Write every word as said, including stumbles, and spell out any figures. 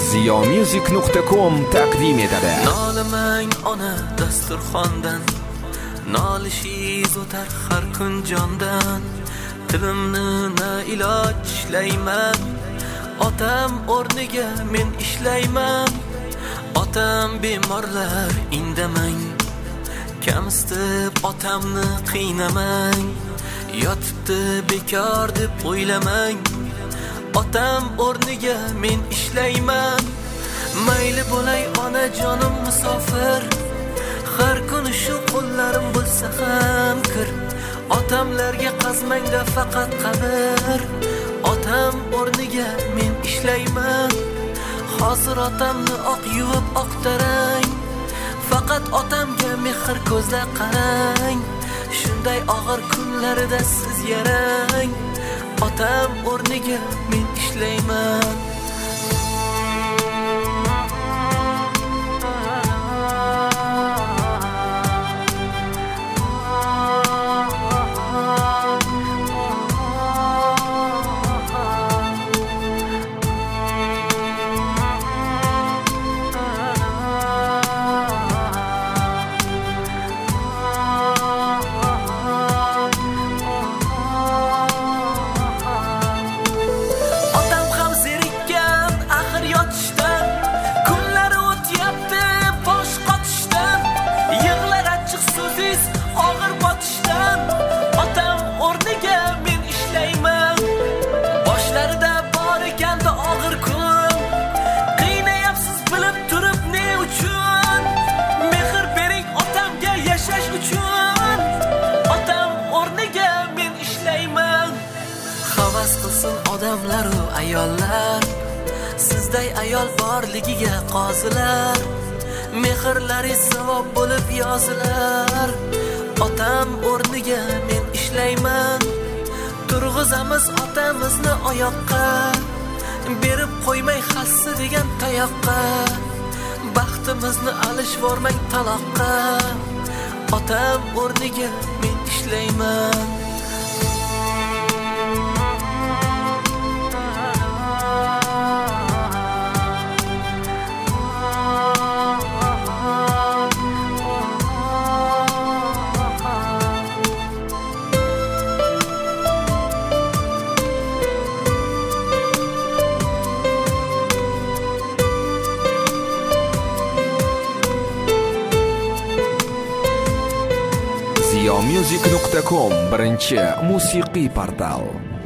ziyomusic nuqta com taqdim etadi. Nolimang ona dasturxondan, nolishingiz o'tar har kun jondan. Tilimni na iloj ishlayman, otam o'rniga men ishlayman. Otam bemorlar indamang, kamsitib otamni qiynamang. Yotibdi bekor deb o'ylamang, otam o'rniga men ishlayman. Mayli bo'lay onajonim musofir, har kuni shu qo'llarim bo'lsa ham kir. Otamlarga qazmangda faqat qabr, otam o'rniga men ishlayman. Hozir otamni oq yuvib oqtarang, faqat otamga mehr ko'zla qarang. Shunday og'ir kunlarida siz yarang, otam o'rniga men ishlayman. Odamlaru ayollar, sizday ayol borligiga qozilar. Mehrlari savob bo'lib yozilar. Otam o'rniga men ishlayman. Turg'izamiz otamizni oyoqqa, berib qo'ymay hassi degan tayoqqa. Baxtimizni alishvormang taloqqa, otam o'rniga men ishlayman. ziyomusic nuqta com birinchi musiqiy portal.